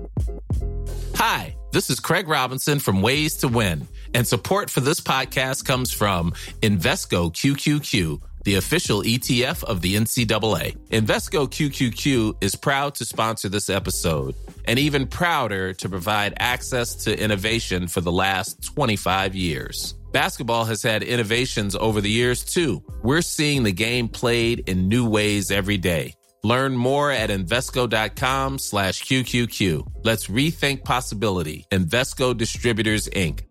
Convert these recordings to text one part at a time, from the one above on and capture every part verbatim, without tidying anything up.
Hi, this is Craig Robinson from Ways to Win, and support for this podcast comes from Invesco Q Q Q, the official E T F of the N C double A. Invesco Q Q Q is proud to sponsor this episode, and even prouder to provide access to innovation for the last twenty-five years. Basketball has had innovations over the years, too. We're seeing the game played in new ways every day. Learn more at Invesco.com slash QQQ. Let's rethink possibility. Invesco Distributors, Incorporated.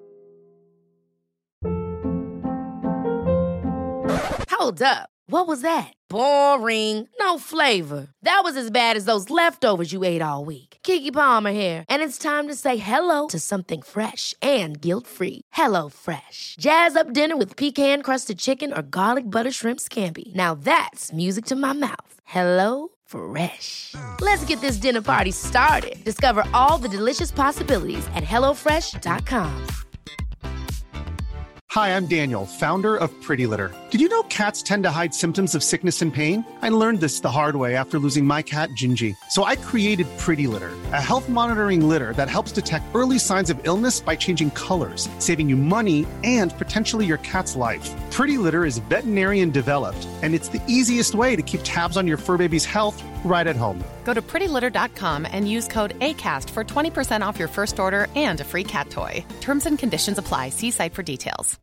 Hold up. What was that? Boring. No flavor. That was as bad as those leftovers you ate all week. Keke Palmer here. And it's time to say hello to something fresh and guilt-free. Hello Fresh. Jazz up dinner with pecan-crusted chicken or garlic butter shrimp scampi. Now that's music to my mouth. Hello Fresh. Let's get this dinner party started. Discover all the delicious possibilities at hello fresh dot com. Hi, I'm Daniel, founder of Pretty Litter. Did you know cats tend to hide symptoms of sickness and pain? I learned this the hard way after losing my cat, Gingy. So I created Pretty Litter, a health monitoring litter that helps detect early signs of illness by changing colors, saving you money and potentially your cat's life. Pretty Litter is veterinarian developed, and it's the easiest way to keep tabs on your fur baby's health right at home. Go to pretty litter dot com and use code ACAST for twenty percent off your first order and a free cat toy. Terms and conditions apply. See site for details.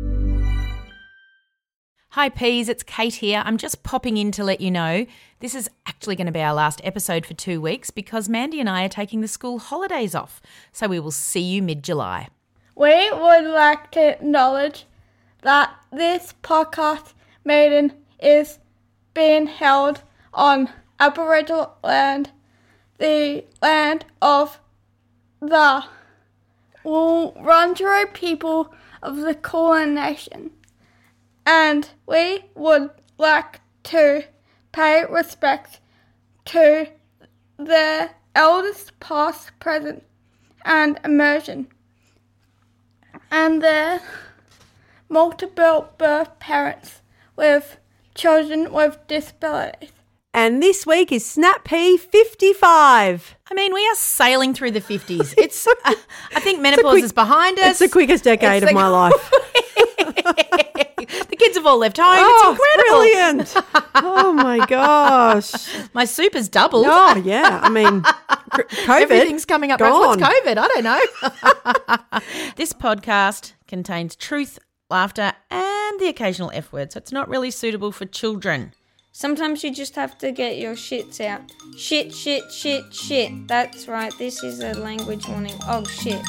Hi Peas, it's Kate here. I'm just popping in to let you know this is actually going to be our last episode for two weeks because Mandy and I are taking the school holidays off. So we will see you mid-July. We would like to acknowledge that this podcast meeting is being held on Aboriginal land, the land of the Wurundjeri people of the Kulin Nation. And we would like to pay respect to the elders past, present, and emerging, and their multiple birth parents with children with disabilities. And this week is Snap P fifty-five. I mean, we are sailing through the fifties. It's, uh, I think menopause quick, is behind us. It's the quickest decade it's of the, my life. The kids have all left home. Oh, it's incredible. Brilliant. Oh, my gosh. My super's doubled. Oh, yeah. I mean, COVID. Everything's coming up. Gone. What's COVID? I don't know. This podcast contains truth, laughter, and the occasional F word, so it's not really suitable for children. Sometimes you just have to get your shits out. Shit, shit, shit, shit. That's right, this is a language warning. Oh, shit.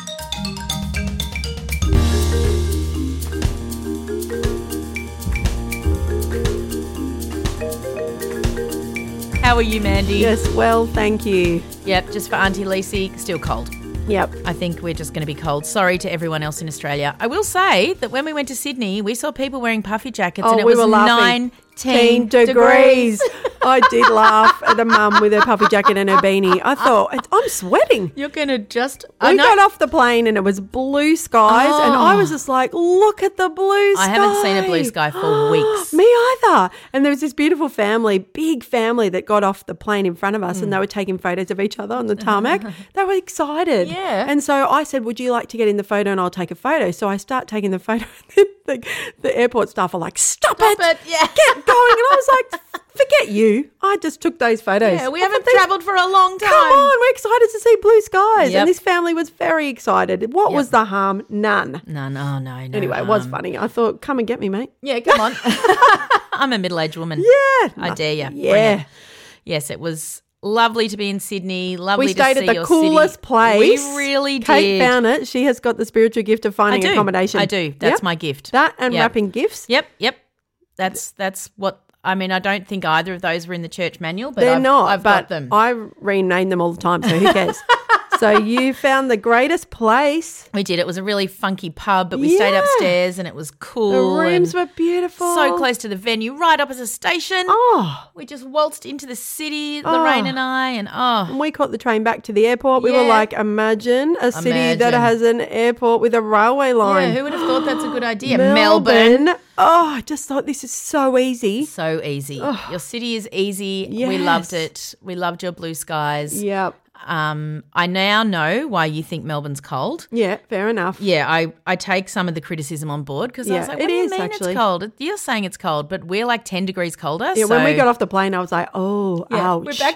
How are you, Mandy? Yes, well, thank you. Yep, just for Auntie Lacey, still cold. Yep. I think we're just going to be cold. Sorry to everyone else in Australia. I will say that when we went to Sydney, we saw people wearing puffy jackets oh, and it we was were laughing. nineteen degrees. degrees. I did laugh at a mum with her puffy jacket and her beanie. I thought, I'm sweating. You're going to just... We I know. got off the plane and it was blue skies oh. and I was just like, look at the blue sky. I haven't seen a blue sky for weeks. Me either. And there was this beautiful family, big family that got off the plane in front of us mm. and they were taking photos of each other on the tarmac. They were excited. Yeah. And so I said, would you like to get in the photo and I'll take a photo? So I start taking the photo and the, the airport staff are like, stop, stop it. it. Yeah. Get going. And I was like, forget you. I just took those photos. Yeah, we haven't travelled for a long time. Come on, we're excited to see blue skies. Yep. And this family was very excited. What yep. was the harm? None. None. Oh, no, no Anyway, harm. it was funny. I thought, come and get me, mate. Yeah, come on. I'm a middle-aged woman. Yeah. I dare you. Yeah. Yes, it was lovely to be in Sydney. Lovely we to stayed see at the your coolest city. place. We really did. Kate found it. She has got the spiritual gift of finding I do. accommodation. I do. That's yep. my gift. That and yep. wrapping gifts. Yep, yep. That's that's what I mean. I don't think either of those were in the church manual, but they're I've, not. I've but got them. I rename them all the time, so who cares? So you found the greatest place. We did. It was a really funky pub, but we yeah. stayed upstairs and it was cool. The rooms were beautiful. So close to the venue, right opposite the station. Oh. We just waltzed into the city, Oh. Lorraine and I, and oh. And we caught the train back to the airport. We Yeah. were like, imagine a city Imagine. that has an airport with a railway line. Yeah, who would have thought that's a good idea? Melbourne. Melbourne. Oh, I just thought this is so easy. So easy. Oh. Your city is easy. We Yes. loved it. We loved your blue skies. Yep. Um, I now know why you think Melbourne's cold. Yeah, fair enough. Yeah, I, I take some of the criticism on board because I Yeah, was like, it what do you is, mean actually. it's cold? You're saying it's cold, but we're like ten degrees colder. Yeah, so when we got off the plane, I was like, oh, yeah, ouch. we're back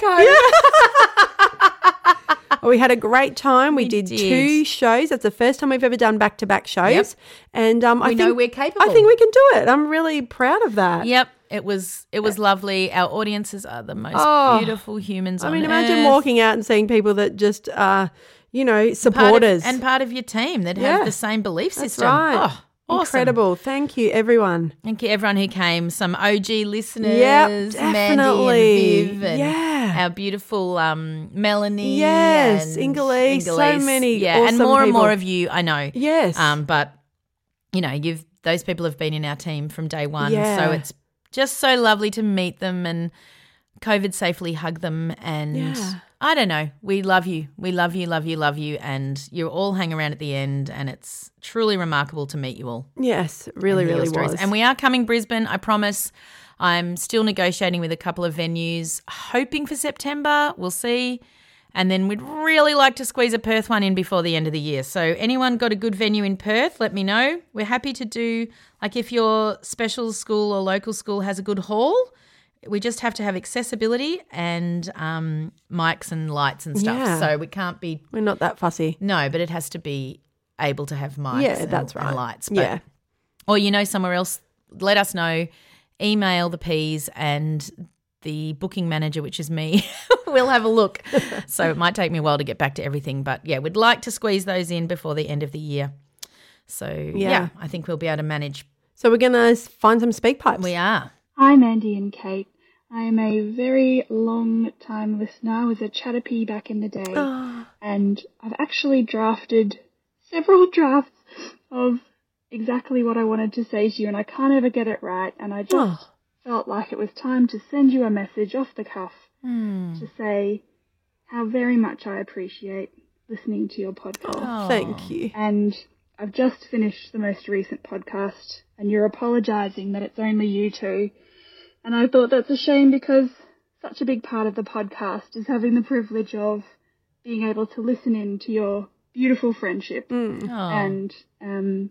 home. We had a great time. We, We did, did. two shows. That's the first time we've ever done back-to-back shows. Yep. And um, I We think know we're capable. I think we can do it. I'm really proud of that. Yep, it was it was lovely. Our audiences are the most Oh, beautiful humans I on mean, imagine earth. walking out and seeing people that just are, you know, Part of- supporters. and part of your team that Yeah, have the same belief That's system. right. Oh, awesome. Incredible. Thank you, everyone. Thank you, everyone who came. Some O G listeners, Yep, Mandy definitely. and Viv, and Yeah. our beautiful um, Melanie. Yes, and Ingalese, so many yeah, and awesome more and people. more of you. I know. Yes. Um, but you know, you've those people have been in our team from day one, Yeah. so it's just so lovely to meet them and COVID safely hug them. And Yeah. I don't know, we love you, we love you, love you, love you, and you all hang around at the end, and it's truly remarkable to meet you all. Yes, really, and hear your really stories. was. And we are coming Brisbane, I promise. I'm still negotiating with a couple of venues, hoping for September. We'll see. And then we'd really like to squeeze a Perth one in before the end of the year. So anyone got a good venue in Perth, let me know. We're happy to do, like if your special school or local school has a good hall, we just have to have accessibility and um, mics and lights and stuff. Yeah. So we can't be, We're not that fussy. no, but it has to be able to have mics Yeah, and, that's right. and lights. But, Yeah. Or you know somewhere else, let us know. Email the P's and the booking manager, which is me, we'll have a look. So it might take me a while to get back to everything. But, yeah, we'd like to squeeze those in before the end of the year. So, yeah, Yeah. I think we'll be able to manage. So we're going to find some speak pipes. We are. Hi, Mandy and Kate. I am a very long time listener. I was a Chatterpie back in the day, Oh. and I've actually drafted several drafts of exactly what I wanted to say to you, and I can't ever get it right, and I just Oh. felt like it was time to send you a message off the cuff Hmm. to say how very much I appreciate listening to your podcast. Oh. Thank you. And I've just finished the most recent podcast, and you're apologising that it's only you two. And I thought that's a shame because such a big part of the podcast is having the privilege of being able to listen in to your beautiful friendship Mm. Oh. and um,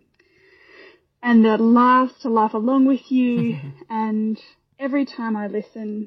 and the laughs to laugh along with you. And every time I listen,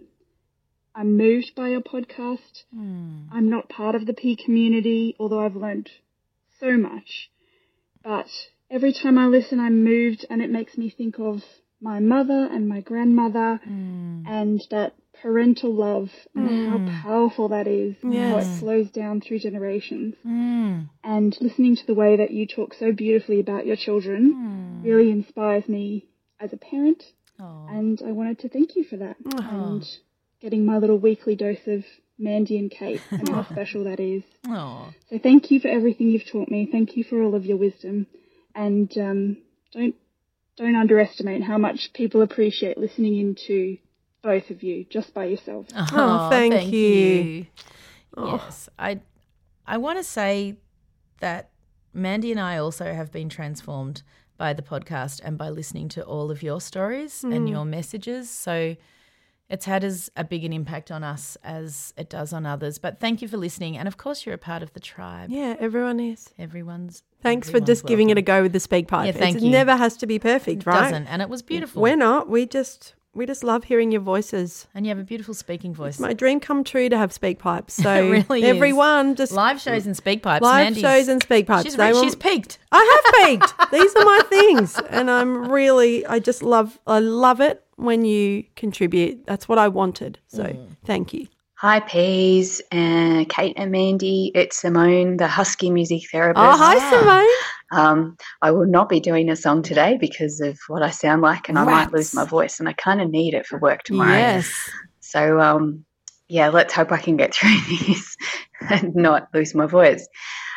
I'm moved by your podcast. Hmm. I'm not part of the P community, although I've learned so much. But every time I listen, I'm moved, and it makes me think of my mother and my grandmother Hmm. and that parental love and Mm. how powerful that is and how it Yes. flows down through generations. Mm. And listening to the way that you talk so beautifully about your children Mm. really inspires me as a parent, Oh. and I wanted to thank you for that. Oh. And getting my little weekly dose of Mandy and Kate and how special that is. Oh. So thank you for everything you've taught me. Thank you for all of your wisdom. And um, don't don't underestimate how much people appreciate listening into both of you just by yourself. Oh, thank you. Oh. Yes, I I want to say that Mandy and I also have been transformed by the podcast and by listening to all of your stories Mm. and your messages. So it's had as a big an impact on us as it does on others. But thank you for listening. And of course, you're a part of the tribe. Yeah, everyone is. Everyone's Thanks for everyone's just giving it a welcome. go with the speak pipe. Yeah, thank it you. never has to be perfect, It right? doesn't, and it was beautiful. We're not. We just we just love hearing your voices. and you have a beautiful speaking voice. It's my dream come true to have speak pipes. So It really is. everyone just Live shows and speak pipes. live Mandy's- shows and speak pipes. She's, They re- will- she's peaked. I have peaked. These are my things, and I'm really I just love I love it when you contribute. That's what I wanted. So Mm. thank you. Hi, Peas, and Kate and Mandy. It's Simone, the Husky music therapist. Oh, hi, Simone. Um, I will not be doing a song today because of what I sound like, and I might Rats. lose my voice, and I kind of need it for work tomorrow. Yes. So, um, yeah, let's hope I can get through this and not lose my voice.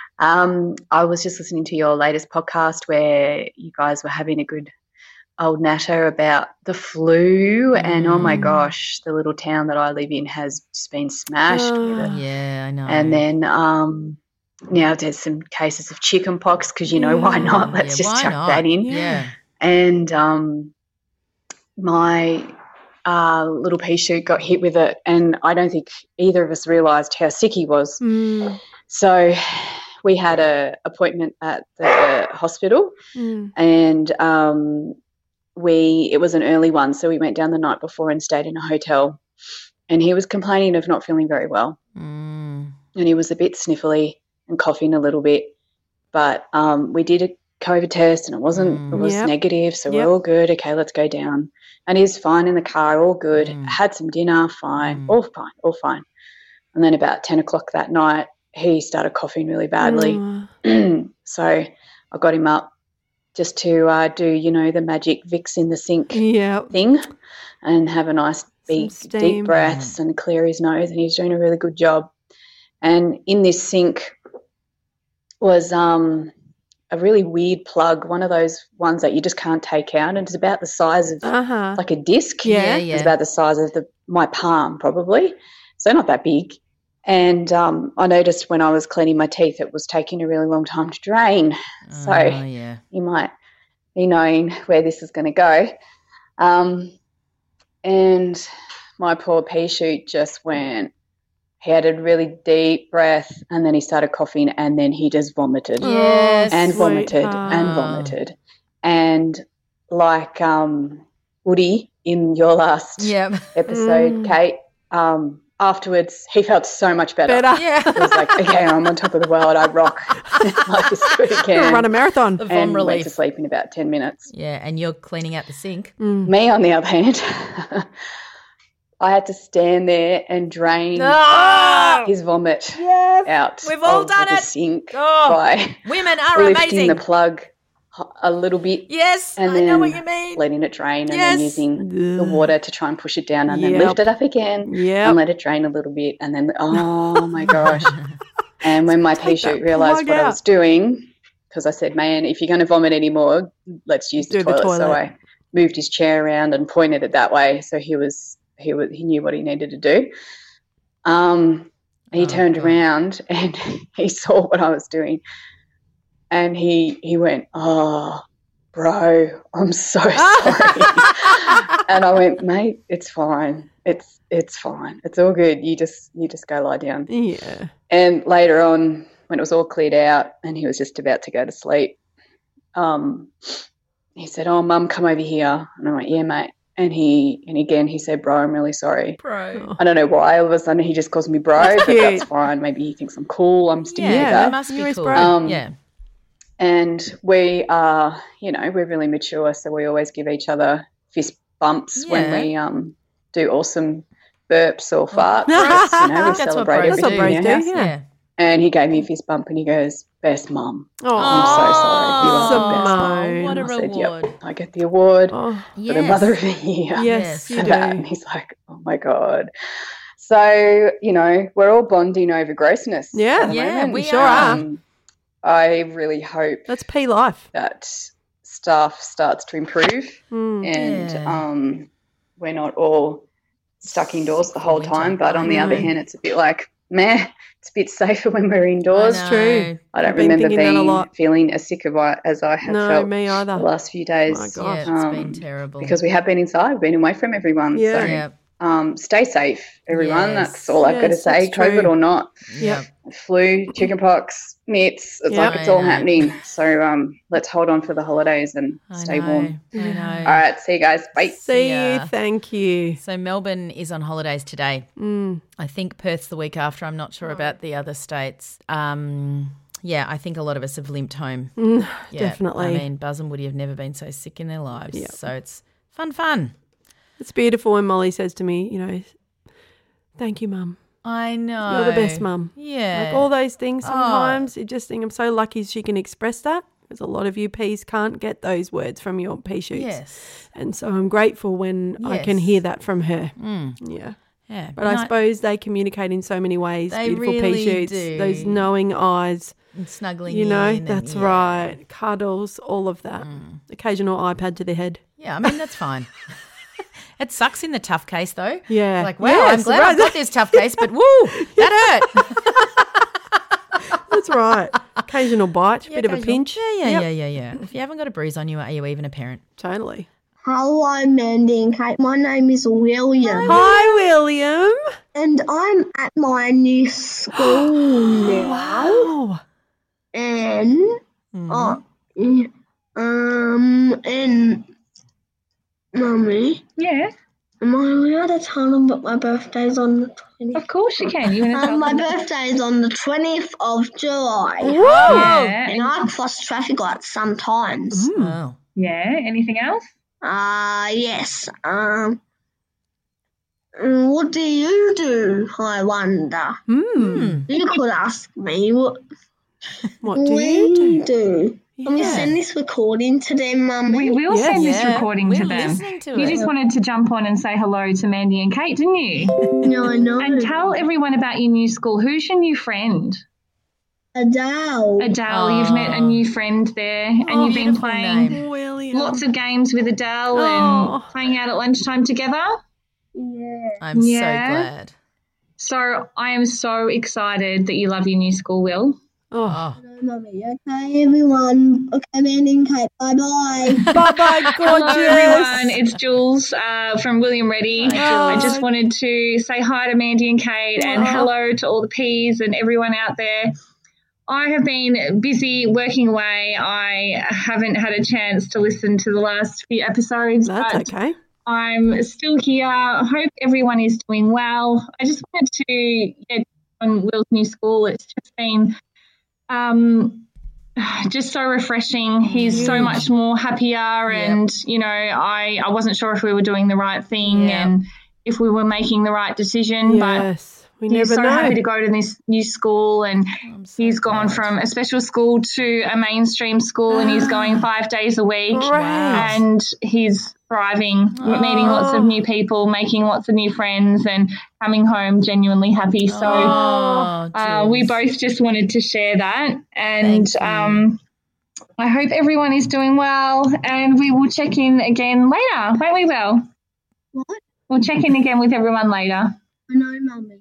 Um, I was just listening to your latest podcast where you guys were having a good old natter about the flu, and oh my Mm. gosh, the little town that I live in has just been smashed with it. Oh. Yeah, I know. And then um, now there's some cases of chicken pox because, you know, why not? Let's Yeah, just why chuck not? that in. Yeah. And um, my uh, little pea shoot got hit with it, and I don't think either of us realised how sick he was. Mm. So we had a appointment at the hospital, Mm. and um, we it was an early one, so we went down the night before and stayed in a hotel. And he was complaining of not feeling very well, Mm. and he was a bit sniffly and coughing a little bit. But um, we did a COVID test, and it wasn't Mm. it was Yep. negative, so Yep. we're all good. Okay, let's go down. And he's fine in the car, all good. Mm. Had some dinner, fine, Mm. all fine, all fine. And then about ten o'clock that night, he started coughing really badly. Mm. So I got him up just to uh, do, you know, the magic Vicks in the sink Yeah. thing and have a nice big steam. deep breaths and clear his nose, and he's doing a really good job. And in this sink was um, a really weird plug, one of those ones that you just can't take out, and it's about the size of Uh-huh. like a disc. Yeah. Yeah, It's yeah. about the size of the my palm probably, so not that big. And um, I noticed when I was cleaning my teeth it was taking a really long time to drain. So Oh, yeah. you might be knowing where this is going to go. Um, and my poor pea shoot just went, he had a really deep breath, and then he started coughing, and then he just vomited Yes. and vomited sweetheart. and vomited. And like um, Woody in your last Yep. episode, Mm. Kate, um, afterwards he felt so much better. Better. Yeah. He was like, okay, I'm on top of the world. I rock. Life is good again. Run a marathon. The vom and went relief. to sleep in about ten minutes. Yeah, and you're cleaning out the sink. Mm. Me, on the other hand, I had to stand there and drain Ah! his vomit Yes. out We've all of done the it. sink Oh, by women are lifting amazing. the plug a little bit Yes, and I then know what you mean. letting it drain, and Yes. then using the Ugh. water to try and push it down, and then Yep. lift it up again Yep. and let it drain a little bit, and then oh my gosh. And when my pea Take that shoot realised plug what I out. was doing, because I said, man, if you're going to vomit anymore, let's use the Do the toilet. So toilet. I moved his chair around and pointed it that way, so he was he was he knew what he needed to do. Um, he Oh, turned God. around and he saw what I was doing, and he he went, "Oh, bro, I'm so sorry." And I went, "Mate, it's fine. It's it's fine. It's all good. You just you just go lie down." Yeah. And later on, when it was all cleared out and he was just about to go to sleep, um, he said, "Oh, Mum, come over here." And I went, "Yeah, mate." And he and again he said, "Bro, I'm really sorry." Bro. I don't know why all of a sudden he just calls me bro, That's but cute. that's fine. Maybe he thinks I'm cool. I'm sticking Yeah, with that that. must be You're his cool. bro. Um, yeah. And we are, you know, we're really mature, so we always give each other fist bumps when Yeah. we um do awesome burps or farts. I you know, we That's what celebrate bros That's what everything bros in do, our house. yeah. Yeah. And he gave me a fist bump and he goes, "Best mum." Oh, I'm so sorry. You are the best mum. Simone. What a And I said, reward. "Yep, I get the award Oh, for the Yes. mother of the year." yes, Yes. you for do. that. And he's like, "Oh my God." So, you know, we're all bonding over grossness. Yeah. at the Yeah, moment. we Sure are. Um, I really hope That's pea life. that stuff starts to improve Mm. and Yeah. um, we're not all stuck indoors the whole Winter. time. But on the I other know. hand, it's a bit like, meh, it's a bit safer when we're indoors. I know. true. I don't I've been remember thinking that a being lot. feeling as sick of I- as I have No, felt me the either. last few days. My Yeah, God. it's Um, been terrible. Because we have been inside, we've been away from everyone. Yeah. So yeah. um, stay safe, everyone. Yes. That's all I've got to Yes, say, that's true. COVID or not. Yeah. Flu, chickenpox, nits, it's Yeah. like it's all I know. happening. So um, let's hold on for the holidays and I stay know. warm. I know. All right, see you guys. Bye. See ya. you. Thank you. So Melbourne is on holidays today. Mm. I think Perth's the week after. I'm not sure about the other states. Um, yeah, I think a lot of us have limped home. Mm, Yeah, definitely. I mean, Buzz and Woody have never been so sick in their lives. Yep. So it's fun, fun. It's beautiful when Molly says to me, you know, thank you, Mum. I know. You're the best mum. Yeah. Like all those things Oh. sometimes, you just think I'm so lucky she can express that because a lot of you peas can't get those words from your pea shoots. Yes. And so I'm grateful when I can Yes. hear that from her. Mm. Yeah. Yeah. But I no- suppose they communicate in so many ways. They Beautiful really pea shoots, do. those knowing eyes, and snuggling you know, in and- that's yeah. right. Cuddles, all of that. Mm. Occasional iPad to the head. Yeah, I mean, that's fine. It sucks in the tough case, though. Yeah. Like, wow, I'm Yes, glad right. I've got this tough case, but woo, that hurt. That's right. Occasional bite, Yeah, bit of a occasional- pinch. Yeah, yeah, Yep. yeah, yeah, yeah. If you haven't got a bruise on you, are you even a parent? Totally. Hello, Mandy and Kate. My name is William. Hi, William. And I'm at my new school now. Wow. And, Mm-hmm. oh, um, and, Mummy, Yeah, am I allowed to tell them that my birthday's on the twentieth? of course you can. You want to tell Um, my them? birthday's on the twentieth of July. Yeah. And I cross traffic lights sometimes. Oh. Yeah. Anything else? Uh, yes. Um, mm, what do you do, I wonder? Hmm. You could ask me. What, What what do you do? do? Can we Yeah. send this recording to them, Mummy? We will Yes. send this Yeah, recording to we're them. listening to You it. just wanted to jump on and say hello to Mandy and Kate, didn't you? No, I know. And tell everyone about your new school. Who's your new friend? Adele. Adele. You've met a Aw. new friend there, and Oh, you've been beautiful playing name. William. lots of games with Adele Oh. and playing out at lunchtime together. Yeah. I'm Yeah. so glad. So I am so excited that you love your new school, Will. Oh. Oh. Hello, Mummy. Okay, everyone. Okay, Mandy and Kate. Bye-bye. Bye-bye, Hello, gorgeous. everyone. It's Jules uh, from William Reddy. Hi, I Jules. just wanted to say hi to Mandy and Kate and Oh. hello to all the P's and everyone out there. I have been busy working away. I haven't had a chance to listen to the last few episodes, That's but okay. I'm still here. I hope everyone is doing well. I just wanted to get on Will's new school. It's just been um, just so refreshing. He's so much more happier, and you know, I I wasn't sure if we were doing the right thing Yep. and if we were making the right decision, but Yes. We he's never so know. happy to go to this new school, and I'm so he's gone glad. from a special school to a mainstream school, and he's going five days a week. Great. And he's thriving, meeting lots of new people, making lots of new friends, and coming home genuinely happy. So Oh, uh, we Jules. both just wanted to share that, and Thank you. um, I hope everyone is doing well, and we will check in again later, won't we, Will? What? We'll check in again with everyone later. I know, Mummy.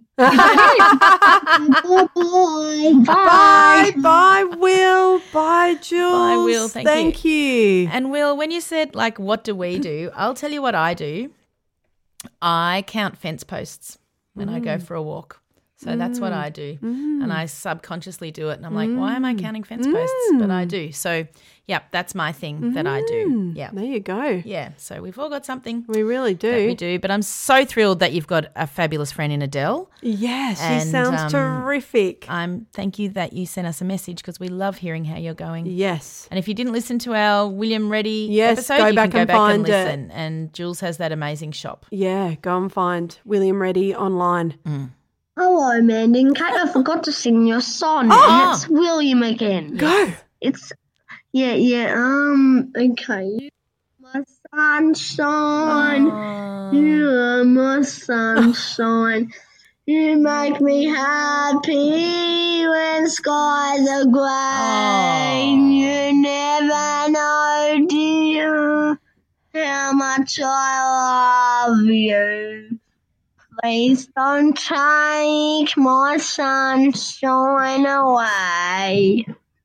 Bye. Bye-bye. Bye. Bye, Will. Bye, Jules. Bye, Will. Thank you. And Will, when you said, like, what do we do? I'll tell you what I do. I count fence posts when I go for a walk. So that's what I do. And I subconsciously do it. And I'm like, why am I counting fence posts? But I do. So, yeah, that's my thing that I do. Yeah. There you go. Yeah. So we've all got something We really do. that we do. But I'm so thrilled that you've got a fabulous friend in Adele. Yes, she And, sounds um, terrific. I'm thank you that you sent us a message because we love hearing how you're going. Yes. And if you didn't listen to our William Reddy Yes, episode, go you back can go and back find and it. listen. And Jules has that amazing shop. Yeah, go and find William Reddy online. Hello, Mandy and Kate. I forgot to sing your song. Oh. And it's William again. Go. It's, yeah, yeah, um, okay. My sunshine, Oh. you are my sunshine. You make me happy when skies are grey. Oh. You never know, dear, how much I love you. Please don't take my sunshine away.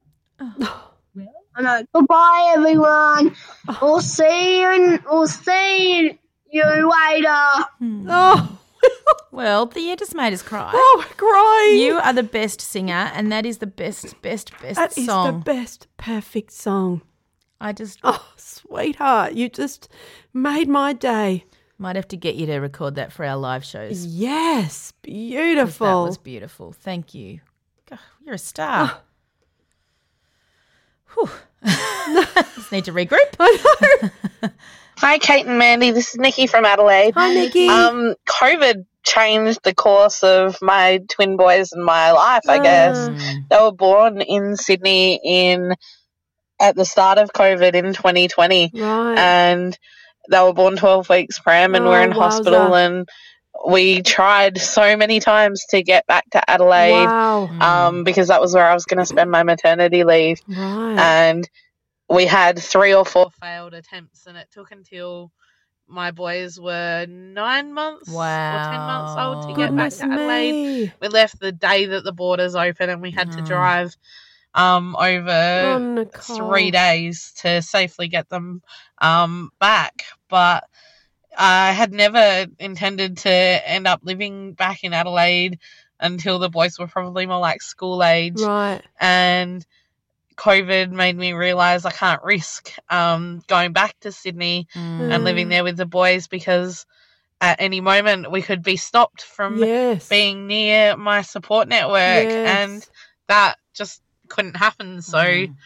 I know. Goodbye, everyone. We'll see you. And we'll see you later. Oh, Well, the year just made us cry. oh, crying. You are the best singer, and that is the best, best, best That is song. the best, perfect song. I just Oh, sweetheart, you just made my day. might have to get you to record that for our live shows. Yes, 'cause beautiful. That was beautiful. Thank you. God, you're a star. Whew. Just need to regroup. I know. Hi, Kate and Mandy. This is Nikki from Adelaide. Hi, Nikki. Um, COVID changed the course of my twin boys and my life, I guess. Mm. They were born in Sydney in at the start of COVID in twenty twenty, Right. and they were born twelve weeks prem, and Oh, we're in wowza. hospital, and we tried so many times to get back to Adelaide Wow. um, because that was where I was going to spend my maternity leave. Right. And we had three or four failed attempts, and it took until my boys were nine months or ten months old to get back Goodness to Adelaide. me. We left the day that the borders open, and we had to Oh. drive um, over Oh, Nicole. three days to safely get them um, back. but I had never intended to end up living back in Adelaide until the boys were probably more like school age. Right. And COVID made me realise I can't risk um, going back to Sydney Mm. and living there with the boys, because at any moment we could be stopped from Yes. being near my support network, Yes. and that just couldn't happen. So Mm.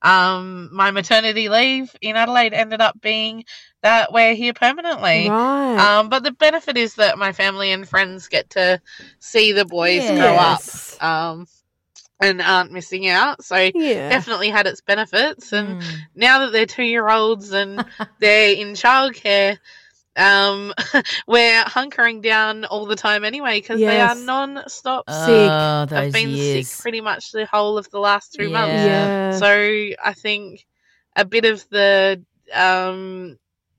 um, my maternity leave in Adelaide ended up being that we're here permanently. Right. Um, but the benefit is that my family and friends get to see the boys grow up Yes. um, and aren't missing out. So Yeah. definitely had its benefits. And Mm. now that they're two-year-olds and they're in childcare, um, we're hunkering down all the time anyway, because they are Yes. non-stop Oh, sick. those I've been years. sick pretty much the whole of the last two Yeah. months. Yeah. So I think a bit of the um,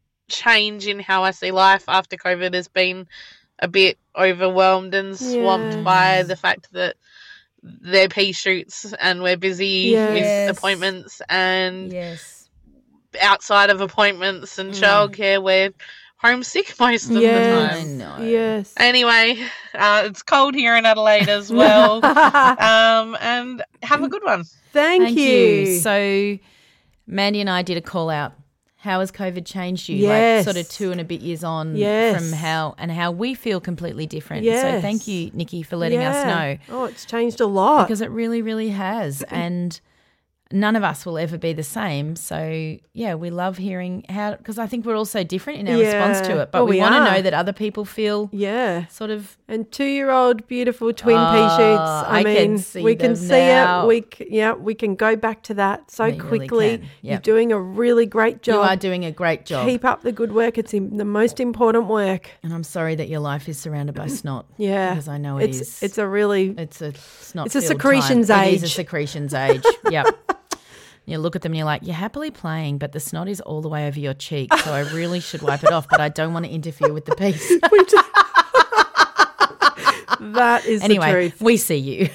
change in how I see life after COVID has been a bit overwhelmed and swamped Yeah. by the fact that they're pea shoots and we're busy Yes. with appointments, and Yes. outside of appointments and Mm. childcare, we're homesick most of Yes. the I time. know. Yes. Anyway, uh, it's cold here in Adelaide as well. um, and have a good one. Thank, Thank you. So, Mandy and I did a call out. How has COVID changed you? Yes. Like sort of two and a bit years on Yes. from how and how we feel completely different. Yes. So thank you, Nikki, for letting us Yeah. know. Oh, it's changed a lot. Because it really, really has. And none of us will ever be the same. So, yeah, we love hearing how, because I think we're all so different in our Yeah. response to it. But Oh, we, we want to are. know that other people feel Yeah. sort of. And two-year-old beautiful twin Oh, pea shoots. I, I can mean, see we can them see now. it. We c- yeah, we can go back to that so We really quickly. can. You're Yep. doing a really great job. You are doing a great job. Keep up the good work. It's im- the most important work. And I'm sorry that your life is surrounded by snot. Yeah, Because I know it it's, is. It's a really It's a snot. It's a secretions time. It is a age. secretions age. Yep. You look at them and you're like, you're happily playing, but the snot is all the way over your cheek. So I really should wipe it off, but I don't want to interfere with the piece. that is anyway, the truth. we see you.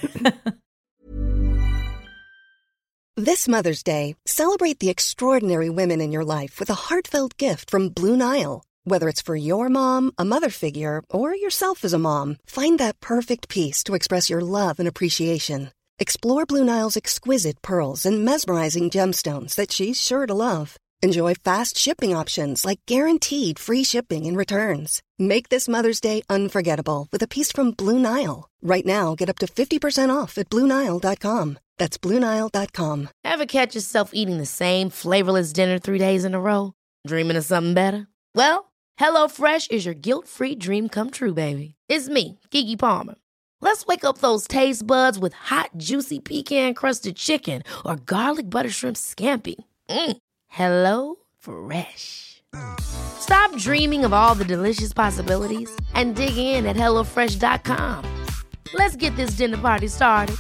This Mother's Day, celebrate the extraordinary women in your life with a heartfelt gift from Blue Nile. Whether it's for your mom, a mother figure, or yourself as a mom, find that perfect piece to express your love and appreciation. Explore Blue Nile's exquisite pearls and mesmerizing gemstones that she's sure to love. Enjoy fast shipping options like guaranteed free shipping and returns. Make this Mother's Day unforgettable with a piece from Blue Nile. Right now, get up to fifty percent off at Blue Nile dot com. That's Blue Nile dot com. Ever catch yourself eating the same flavorless dinner three days in a row? Dreaming of something better? Well, HelloFresh is your guilt-free dream come true, baby. It's me, Keke Palmer. Let's wake up those taste buds with hot, juicy pecan-crusted chicken or garlic butter shrimp scampi. Mm. Hello Fresh. Stop dreaming of all the delicious possibilities and dig in at hello fresh dot com. Let's get this dinner party started.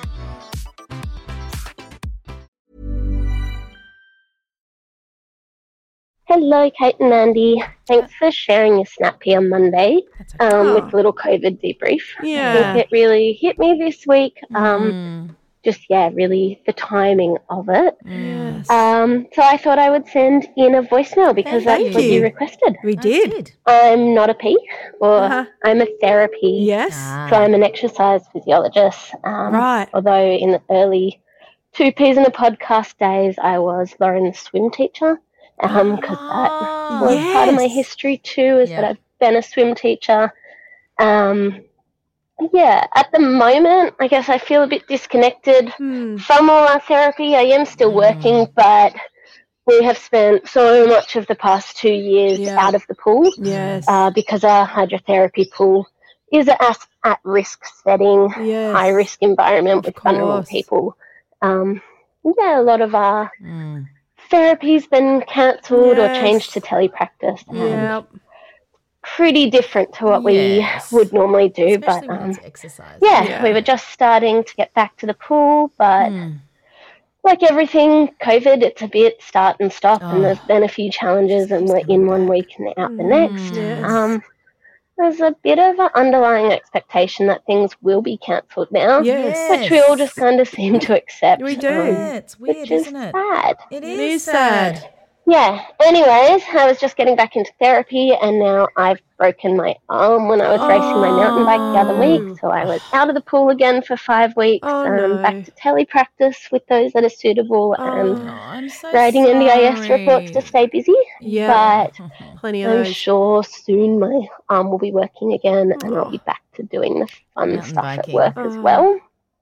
Hello, Kate and Andy. Thanks for sharing your snap here on Monday um, Oh. with a little COVID debrief. I Yeah. think it really hit me this week. Um, Mm. Just, yeah, really the timing of it. Yes. Um, so I thought I would send in a voicemail because Thank that's what you you. requested. We did. I'm not a P, or Uh-huh. I'm a therapy. Yes. So I'm an exercise physiologist. Um, Right. Although in the early two Ps in the podcast days, I was Lauren, the swim teacher, because that was part of my Yes. history too, is that Yeah. I've been a swim teacher. Um, yeah, at the moment, I guess I feel a bit disconnected Hmm. from all our therapy. I am still working, but we have spent so much of the past two years Yeah. out of the pool Yes. uh, because our hydrotherapy pool is an at, at-risk setting, Yes. high-risk environment Of with vulnerable course. people. Um, yeah, a lot of our Mm. therapy's been cancelled or Yes. changed to telepractice. and Yep. Pretty different to what Yes. we would normally do, Especially but when um, it's exercise. yeah, Yeah. we were just starting to get back to the pool, but Mm. like everything, COVID, it's a bit start and stop, Oh. and there's been a few challenges, and we're in one week and out the next. Mm. Yes. Um, there's a bit of an underlying expectation that things will be cancelled now, Yes. which we all just kind of seem to accept. We do. um, Yeah, it's weird, which is isn't it? sad. It It is is sad. sad. yeah, anyways, I was just getting back into therapy and now I've broken my arm when I was oh. racing my mountain bike the other week. So I was out of the pool again for five weeks oh, and no. back to tele practice with those that are suitable oh, and I'm so writing sorry. N D I S reports to stay busy. Yeah, but plenty of I'm those. sure soon my arm will be working again oh. and I'll be back to doing the fun mountain stuff biking. At work oh. as well.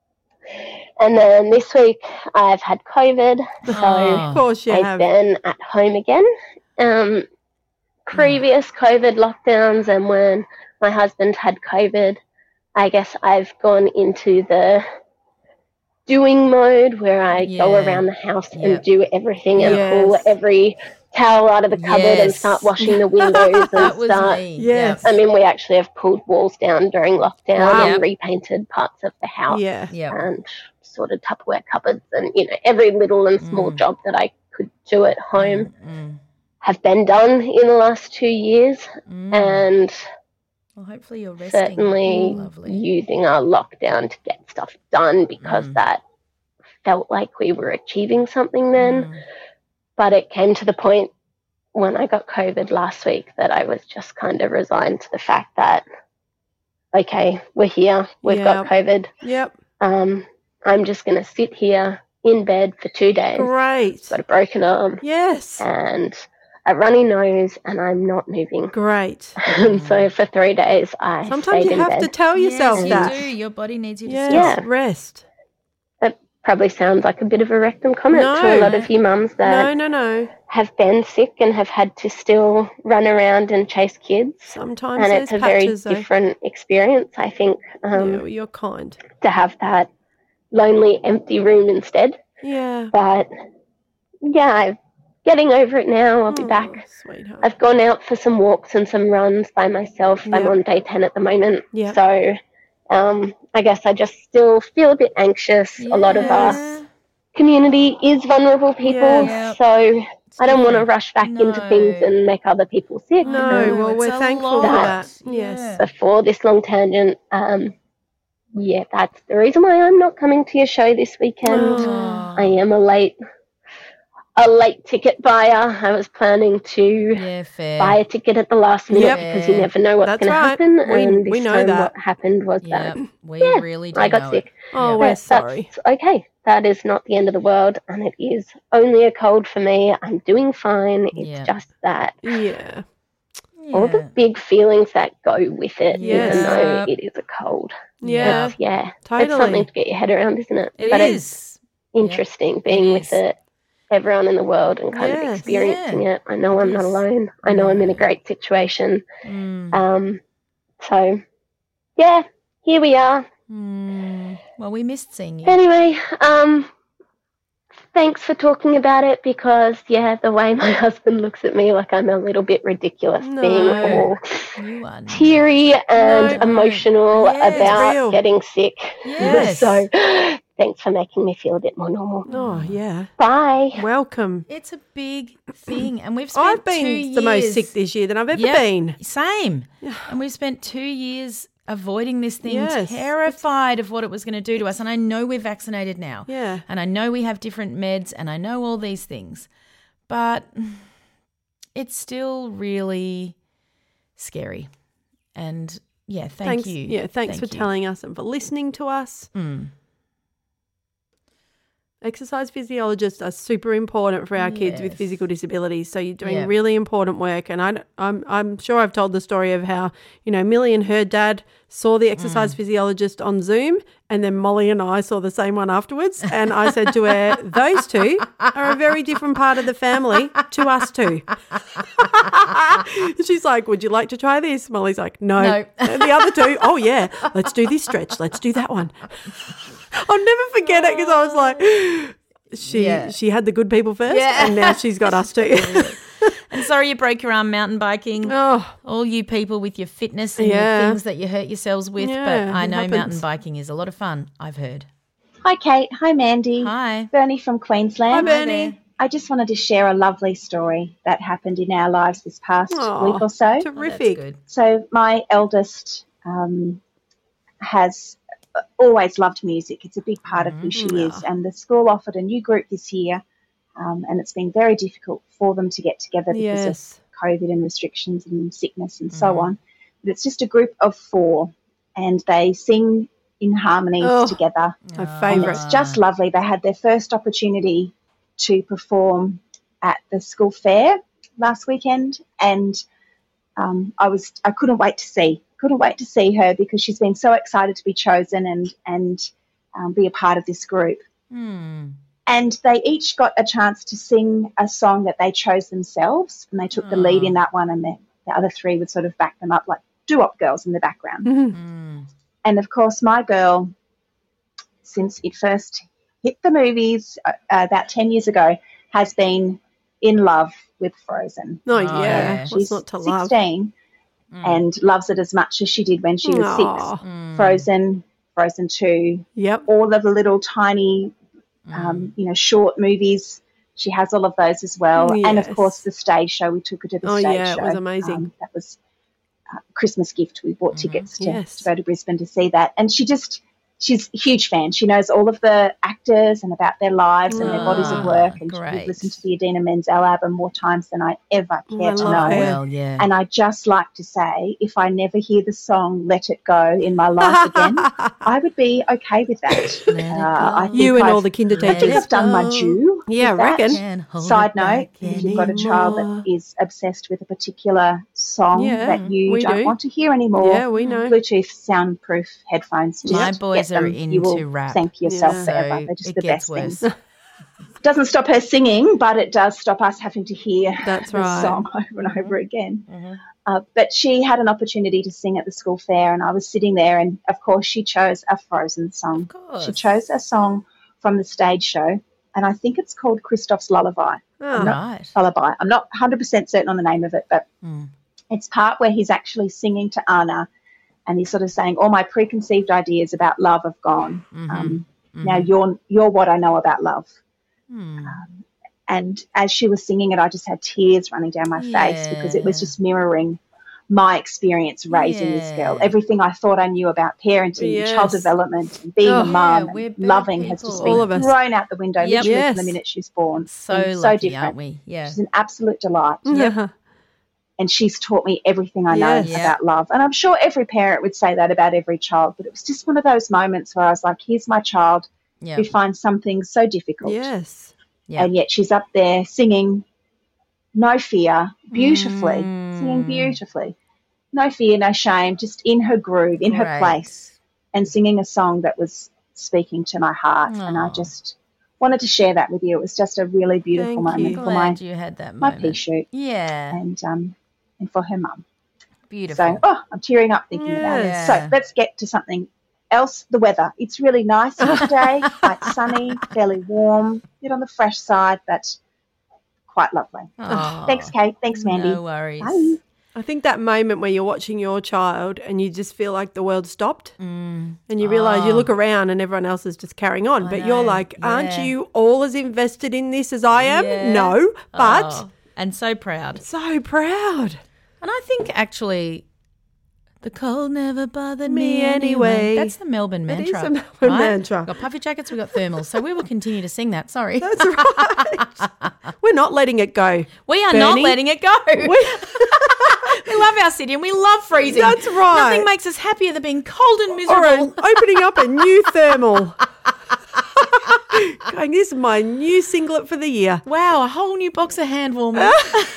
And then this week I've had COVID, so oh, of course you I've have. been at home again. Um, previous COVID lockdowns and when my husband had COVID, I guess I've gone into the doing mode where I yeah. go around the house yep. and do everything and yes. pull every towel out of the cupboard yes. and start washing the windows and that was start. Me. Yes. I mean, we actually have pulled walls down during lockdown wow. and yep. repainted parts of the house. Yeah. Yep. And sorted Tupperware cupboards and, you know, every little and small mm. job that I could do at home mm, mm. have been done in the last two years. Mm. And well, hopefully you're resting. certainly oh, using our lockdown to get stuff done because mm. that felt like we were achieving something then. Mm. But it came to the point when I got COVID last week that I was just kind of resigned to the fact that, okay, we're here, we've yep. got COVID. Yep. Um, I'm just going to sit here in bed for two days. Great. Got a broken arm. Yes. And a runny nose, and I'm not moving. Great. And so for three days, I Sometimes stayed you in have bed. to tell yourself yes, that. you do. Your body needs you to yes. Yeah. rest. It probably sounds like a bit of a rectum comment no. to a lot of you mums that no, no, no. have been sick and have had to still run around and chase kids. Sometimes and it's a very patches, different experience, I think, um, yeah, well, you're kind. to have that lonely, empty room instead. Yeah. But, yeah, I'm getting over it now. I'll be oh, back. Sweetheart. I've gone out for some walks and some runs by myself. Yep. I'm on day ten at the moment. Yep. So um, I guess I just still feel a bit anxious. Yeah. A lot of our community is vulnerable people. Yeah. So I don't want to rush back no. into things and make other people sick. No, um, well, we're it's a thankful lot. for that. Yeah. Yes. Before this long tangent, um, yeah, that's the reason why I'm not coming to your show this weekend. Oh. I am a late, a late ticket buyer. I was planning to Yeah, fair. buy a ticket at the last minute Yep. because you never know what's That's going to right. happen. We- and this we know time that. what happened was Yep. that We yeah, really do I got know sick. it. Oh, Yeah. we're But sorry. that's okay. That is not the end of the world, and it is only a cold for me. I'm doing fine. It's Yeah. just that Yeah. all the Yeah. big feelings that go with it, Yes. even though Yep. it is a cold. Yeah. It's, yeah, Totally. it's something to get your head around, isn't it? It but is. it's interesting being It with is. it, everyone in the world, and kind Yes. of experiencing Yeah. it. I know I'm It not is. alone. I know I'm in a great situation. Mm. Um, so, yeah, here we are. Mm. Well, we missed seeing you. Anyway, um, thanks for talking about it because, yeah, the way my husband looks at me like I'm a little bit ridiculous, No. being all You are. teary and No. emotional Yeah, it's about real. getting sick. Yes. So, thanks for making me feel a bit more normal. Oh, yeah. Bye. Welcome. It's a big thing, and we've spent I've been two the most years- sick this year than I've ever Yep. been. Same. And we've spent two years avoiding this thing, Yes. terrified of what it was going to do to us. And I know we're vaccinated now. Yeah. And I know we have different meds, and I know all these things. But it's still really scary. And, yeah, thank thanks, you. Yeah, thanks Thank for you. telling us and for listening to us. Mm. Exercise physiologists are super important for our kids with Yes. physical disabilities. So you're doing Yeah. really important work. And I, I'm, I'm sure I've told the story of how, you know, Millie and her dad saw the exercise Mm. physiologist on Zoom, and then Molly and I saw the same one afterwards. And I said to her, those two are a very different part of the family to us two. She's like, would you like to try this? Molly's like, no. No. And the other two, oh, yeah, let's do this stretch. Let's do that one. I'll never forget it because I was like, she Yeah. she had the good people first, Yeah. and now she's got us too. And sorry you broke your arm mountain biking. Oh. All you people with your fitness and Yeah. your things that you hurt yourselves with. Yeah, but I it know happens. mountain biking is a lot of fun, I've heard. Hi, Kate. Hi, Mandy. Hi. Bernie from Queensland. Hi, Bernie. I just wanted to share a lovely story that happened in our lives this past Aw, week or so. Terrific. Good. So my eldest um, has always loved music. It's a big part of who she Mm, is. And the school offered a new group this year, Um, and it's been very difficult for them to get together because Yes. of COVID and restrictions and sickness and so on. But it's just a group of four, and they sing in harmonies Oh, together. my And favourite. it's just lovely. They had their first opportunity to perform at the school fair last weekend, and um, I was I couldn't wait to see couldn't wait to see her because she's been so excited to be chosen and and um, be a part of this group. Hmm. And they each got a chance to sing a song that they chose themselves, and they took the lead in that one, and the, the other three would sort of back them up like doo-wop girls in the background. Mm. And, of course, my girl, since it first hit the movies uh, about ten years ago, has been in love with Frozen. Oh, yeah. What's She's not to love? sixteen and loves it as much as she did when she was Aw. six. Mm. Frozen, Frozen two, yep. all of the little tiny, um, you know, short movies. She has all of those as well. And, of Yes. course, the stage show. We took her to the Oh, stage yeah, show. it was amazing. Um, that was a Christmas gift. We bought tickets to, Yes. to go to Brisbane to see that. And she just, she's a huge fan. She knows all of the actors and about their lives and their bodies of work. And great. we've listened to the Idina Menzel album more times than I ever Oh, care I to love know. her. Well, yeah. And I just like to say, if I never hear the song Let It Go in my life again, I would be okay with that. Uh, I think You and I've- all the kinder I think teachers. I've done my due. Yeah, with I that. reckon. Can't hold Side it note, back if you've got a child that is obsessed with a particular song Yeah, that you we don't do. want to hear anymore, Yeah, we know. Bluetooth soundproof headphones. Just My boys get them. are You will into rap. thank yourself Yeah. forever. So They're just it the gets best worse. things. Doesn't stop her singing, but it does stop us having to hear That's the right. song over and over again. Uh, but she had an opportunity to sing at the school fair, and I was sitting there, and of course she chose a Frozen song. She chose a song from the stage show, and I think it's called Christoph's Lullaby. Oh, I'm not, right. Lullaby. I'm not one hundred percent certain on the name of it, but Mm. it's part where he's actually singing to Anna, and he's sort of saying, all my preconceived ideas about love have gone. Mhm. Um, Mhm. Now you're you're what I know about love. Hmm. Um, and as she was singing it, I just had tears running down my face because it was just mirroring my experience raising this girl. Yeah. Everything I thought I knew about parenting, Yes. and child development, and being Oh, a mum, yeah, we're and bird loving has just people. been All of us. thrown out the window Yep. literally Yes. from the minute she was born. So And lucky, different. aren't we? Yeah. She's an absolute delight. Yep. And she's taught me everything I know Yes. Yeah. about love. And I'm sure every parent would say that about every child, but it was just one of those moments where I was like, here's my child Yeah. who finds something so difficult. Yes. Yeah. And yet she's up there singing no fear, beautifully, Mm. singing beautifully. No fear, no shame, just in her groove, in her Great. place, and singing a song that was speaking to my heart. And I Aw. just wanted to share that with you. It was just a really beautiful Thank moment you. for my, Glad you had that my moment. pea shoot Yeah. and um and for her mum. Beautiful. So, oh, I'm tearing up thinking about it. Yeah. So let's get to something else. The weather. It's really nice here today, quite sunny, fairly warm, a bit on the fresh side, but quite lovely. Aw. Thanks, Kate. Thanks, Mandy. No worries. Bye. I think that moment where you're watching your child and you just feel like the world stopped Mm. and you realise you Oh. look around and everyone else is just carrying on. I but you're know, like, aren't yeah. you all as invested in this as I am? Yeah. No, but Oh, and so proud. so proud. And I think actually, the cold never bothered Me me, anyway. That's the Melbourne It mantra. is a Melbourne right? mantra. We've got puffy jackets, we've got thermals. So we will continue to sing that. Sorry. That's right. We're not letting it go. We are Bernie. not letting it go. We- We love our city and we love freezing. That's right. Nothing makes us happier than being cold and Or miserable. an- opening up a new thermal. Going, this is my new singlet for the year. Wow, a whole new box of hand warmers.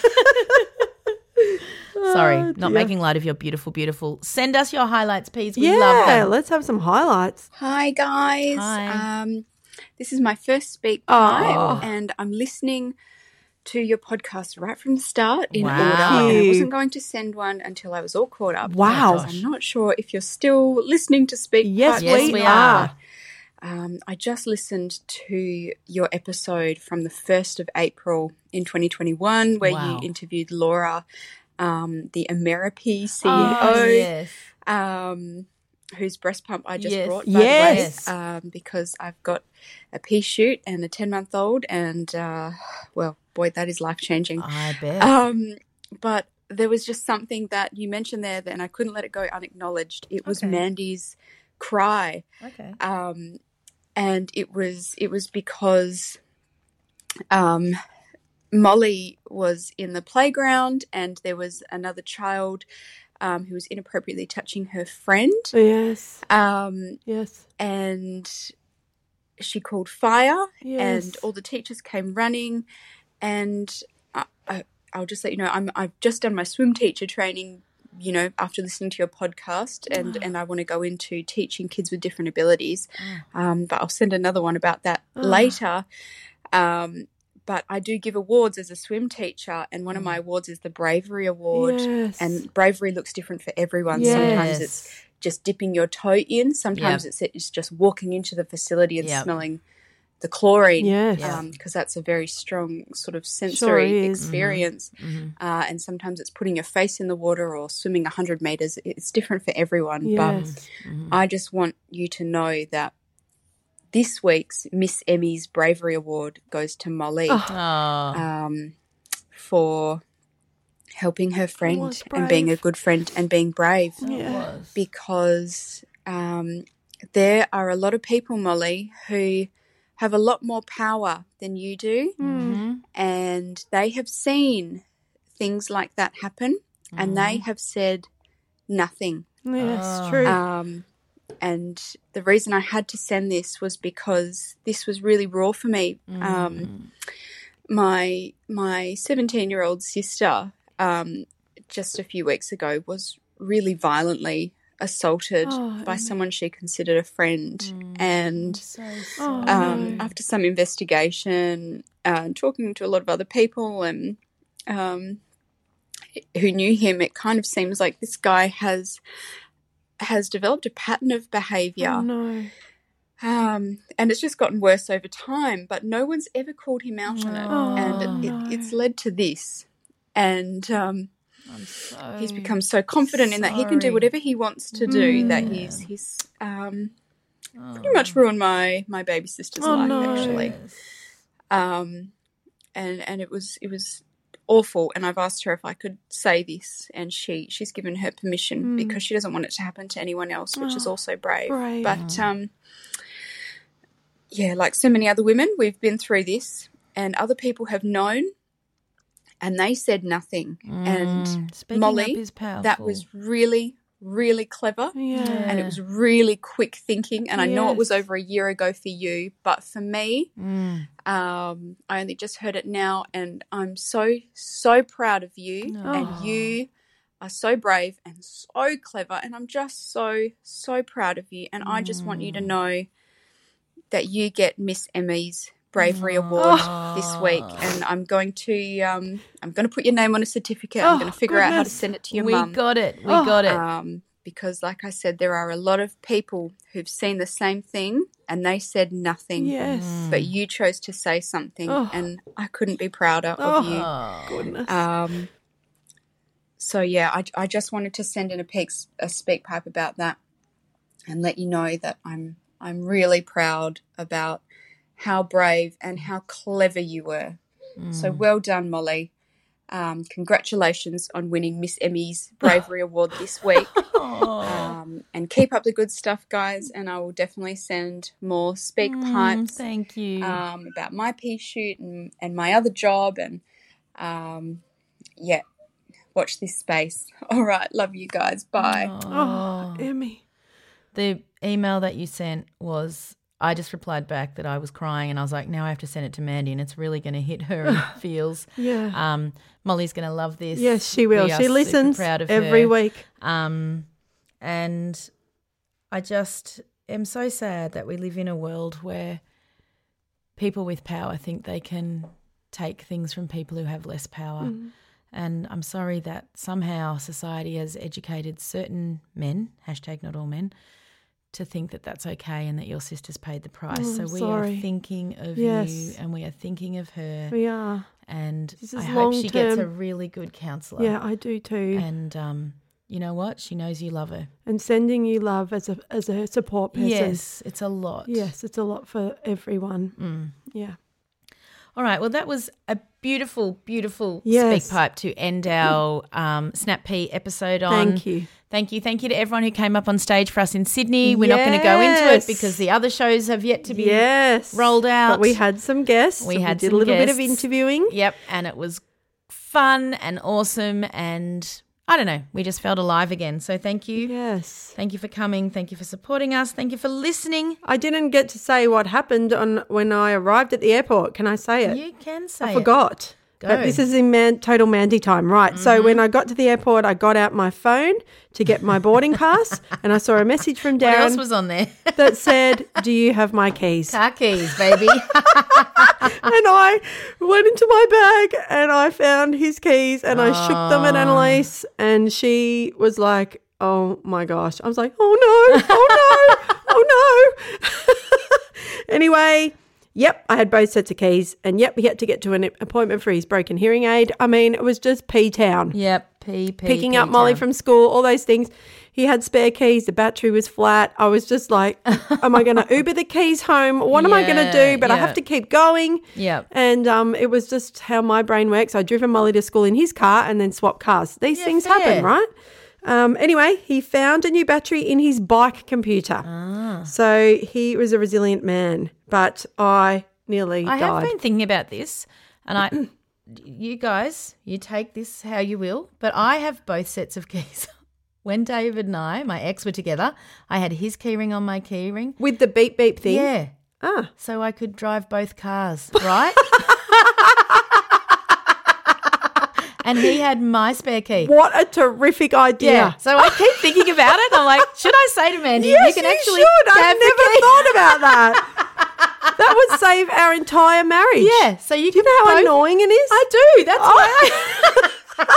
Sorry, Oh, not dear. making light of your beautiful, beautiful. Send us your highlights, please. We Yeah, love them. let's have some highlights. Hi guys. Hi. Um, this is my first speak Oh. time, and I'm listening to your podcast right from the start in Wow. order. And I Cute. wasn't going to send one until I was all caught up. Wow. because I'm not sure if you're still listening to speak. Yes, part Yes, we we or are. not. Um, I just listened to your episode from the first of April in twenty twenty-one, where Wow. you interviewed Laura, um, the Ameripi C E O. Oh, yes. um, whose breast pump I just Yes. brought, by Yes. the way, um, because I've got a pea shoot and a ten-month-old, and, uh, well, boy, that is life-changing. I bet. Um, but there was just something that you mentioned there, that, and I couldn't let it go unacknowledged. It was Okay. Mandy's cry, okay. um, and it was it was because um, Molly was in the playground and there was another child um, who was inappropriately touching her friend. Yes. Um, yes. And she called fire Yes. and all the teachers came running. And I, I, I'll just let you know, I'm, I've just done my swim teacher training, you know, after listening to your podcast, and, and I want to go into teaching kids with different abilities. Um, but I'll send another one about that Oh. later. Um, but I do give awards as a swim teacher, and one of my awards is the Bravery Award. Yes. And bravery looks different for everyone. Yes. Sometimes it's just dipping your toe in. Sometimes Yep. it's, it's just walking into the facility and Yep. smelling the chlorine. Yes. Because that's a very strong sort of sensory is. experience. Mm-hmm. Uh, and sometimes it's putting your face in the water or swimming one hundred metres. It's different for everyone. Yes. But I just want you to know that this week's Miss Emmy's Bravery Award goes to Molly Oh. um, for helping her friend was and being a brave. good friend and being brave. Yeah. Because um, there are a lot of people, Molly, who have a lot more power than you do, Mm-hmm. and they have seen things like that happen, and they have said nothing. Yes, Oh. true. Um, and the reason I had to send this was because this was really raw for me. Um, my my seventeen-year-old sister um, just a few weeks ago was really violently assaulted Oh, by Emmy. someone she considered a friend, and So Oh, sorry. um, no. after some investigation uh, and talking to a lot of other people and um, who knew him, it kind of seems like this guy has has developed a pattern of behaviour. Oh, no. Um, and it's just gotten worse over time, but no one's ever called him out on it, Oh, and it, no. it, it's led to this. And um, I'm so he's become so confident in that he can do sorry. whatever he wants to do. Mm. That he's he's um, Oh. pretty much ruined my my baby sister's Oh, life, no. actually. Um, and and it was it was awful. And I've asked her if I could say this, and she she's given her permission Mm. because she doesn't want it to happen to anyone else, which is Oh, also brave. brave. But um, yeah, like so many other women, we've been through this, and other people have known, and they said nothing. And Mm, speaking Molly, up is powerful. that was really, really clever. Yeah. And it was really quick thinking. And I know it was Yes. over a year ago for you, but for me, Mm. um, I only just heard it now, and I'm so, so proud of you. Oh. And you are so brave and so clever. And I'm just so, so proud of you. And I just want you to Mm. know that you get Miss Emmy's Bravery Award Oh. this week. And I'm going to um, I'm going to put your name on a certificate. Oh, I'm going to figure out how to goodness. send it to your we mum. got it. We Oh. got it. Um, because, like I said, there are a lot of people who've seen the same thing and they said nothing. Yes. But you chose to say something, Oh. and I couldn't be prouder Oh. of you. Oh. Goodness. Um, so, yeah, I, I just wanted to send in a, peaks, a speak pipe about that and let you know that I'm I'm really proud about how brave and how clever you were. So well done, Molly. Um, congratulations on winning Miss Emmy's Bravery Award this week. Um, and keep up the good stuff, guys. And I will definitely send more speak Mm, pipes thank you. um, about my pea shoot and, and my other job. And um, yeah, watch this space. All right. Love you guys. Bye. Oh, Emmy. The email that you sent was, I just replied back that I was crying, and I was like, now I have to send it to Mandy, and it's really going to hit her in the feels. Yeah. Um, Molly's going to love this. Yes, she will. We are She super listens proud of every her. week. Um, and I just am so sad that we live in a world where people with power think they can take things from people who have less power. Mm. And I'm sorry that somehow society has educated certain men, hashtag not all men, to think that that's okay and that your sister's paid the price. Oh, so I'm we sorry. are thinking of Yes. you, and we are thinking of her. We are. And This I is hope she gets a long-term. really good counsellor. Yeah, I do too. And um, you know what? She knows you love her. And sending you love as a as a support person. Yes, it's a lot. Yes, it's a lot for everyone. Mm. Yeah. All right. Well, that was a beautiful, beautiful Yes. speak pipe to end our um, Snap P episode on. Thank you. Thank you. Thank you to everyone who came up on stage for us in Sydney. We're not going to go into it Yes. because the other shows have yet to be Yes. rolled out. But we had some guests. We and had did some a little bit of guests. interviewing. Yep. And it was fun and awesome and I don't know, we just felt alive again. So thank you. Yes. Thank you for coming. Thank you for supporting us. Thank you for listening. I didn't get to say what happened on when I arrived at the airport. Can I say it? You can say I it. forgot. Go. But this is in man, total Mandy time, right? So when I got to the airport, I got out my phone to get my boarding pass, and I saw a message from Darren What else was on there? that said, "Do you have my keys?" Car keys, baby. And I went into my bag and I found his keys and I shook them at Annalise, and she was like, "Oh my gosh!" I was like, "Oh no! Oh no! Oh no!" Anyway. Yep, I had both sets of keys, and yep, he had to get to an appointment for his broken hearing aid. I mean, it was just P-town. Yep, P, P, Picking up Molly P-town. from school, all those things. He had spare keys. The battery was flat. I was just like, am I going to Uber the keys home? What am I going to Yeah, do? But I yeah. have to keep going. Yep. And um, it was just how my brain works. I'd driven Molly to school in his car and then swapped cars. These Yeah, things fair. happen, right? Um, anyway, he found a new battery in his bike computer. Ah. So he was a resilient man, but I nearly I died. have been thinking about this, and I, you guys, you take this how you will, but I have both sets of keys. When David and I, my ex, were together, I had his key ring on my key ring. With the beep beep thing? Yeah. Ah. So I could drive both cars, right? And he had my spare key. What a terrific idea. Yeah. So I keep thinking about it. I'm like, should I say to Mandy, Yes, you can you actually should. I've have the never key. thought about that. That would save our entire marriage. Yeah. So you Do you can know how both- annoying it is? I do. That's why.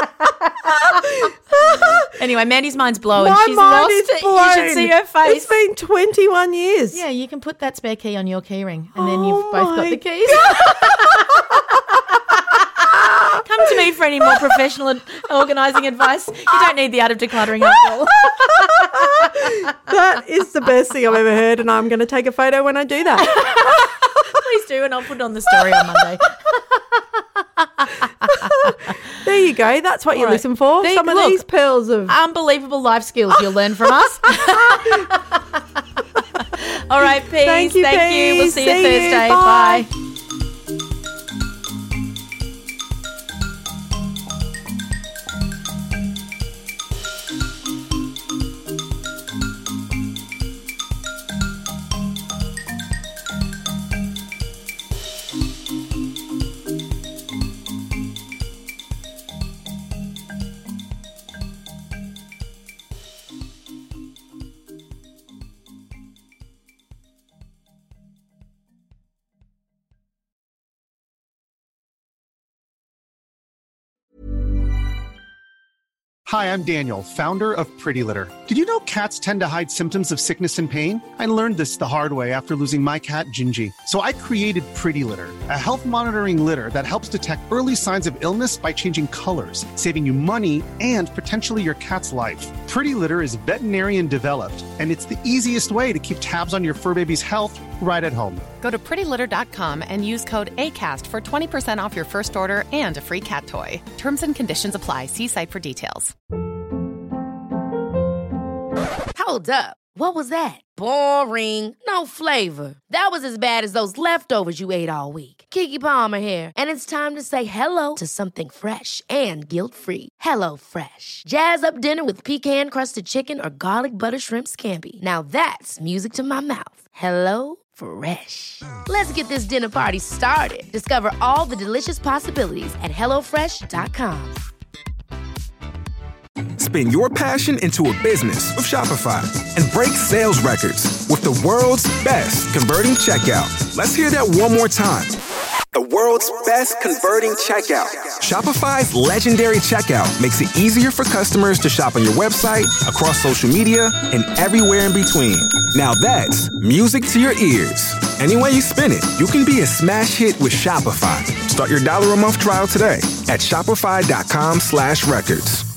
I... anyway, Mandy's mind's blowing. My She's mind lost is it. blown. You should see her face. It's been twenty-one years. Yeah, you can put that spare key on your key ring, and then Oh you've both got my the keys. Come to me for any more professional organising advice. You don't need the art of decluttering after all. That is the best thing I've ever heard, and I'm going to take a photo when I do that. Please do, and I'll put it on the story on Monday. There you go. That's what you All right. listen for. There- Some of look, these pearls of... Unbelievable life skills you'll learn from us. All right, peace. Thank you, Thank you. We'll peace. see you See you. Thursday. Bye. Bye. Hi, I'm Daniel, founder of Pretty Litter. Did you know cats tend to hide symptoms of sickness and pain? I learned this the hard way after losing my cat, Gingy. So I created Pretty Litter, a health monitoring litter that helps detect early signs of illness by changing colors, saving you money and potentially your cat's life. Pretty Litter is veterinarian developed, and it's the easiest way to keep tabs on your fur baby's health right at home. Go to pretty litter dot com and use code ACAST for twenty percent off your first order and a free cat toy. Terms and conditions apply. See site for details. Hold up. What was that? Boring. No flavor. That was as bad as those leftovers you ate all week. Keke Palmer here, and it's time to say hello to something fresh and guilt-free. Hello Fresh. Jazz up dinner with pecan-crusted chicken or garlic butter shrimp scampi. Now that's music to my mouth. Hello Fresh. Let's get this dinner party started. Discover all the delicious possibilities at hello fresh dot com. Spin your passion into a business with Shopify and break sales records with the world's best converting checkout. Let's hear that one more time. The world's best converting checkout. Shopify's legendary checkout makes it easier for customers to shop on your website, across social media, and everywhere in between. Now that's music to your ears. Any way you spin it, you can be a smash hit with Shopify. Start your dollar a month trial today at shopify dot com slash records.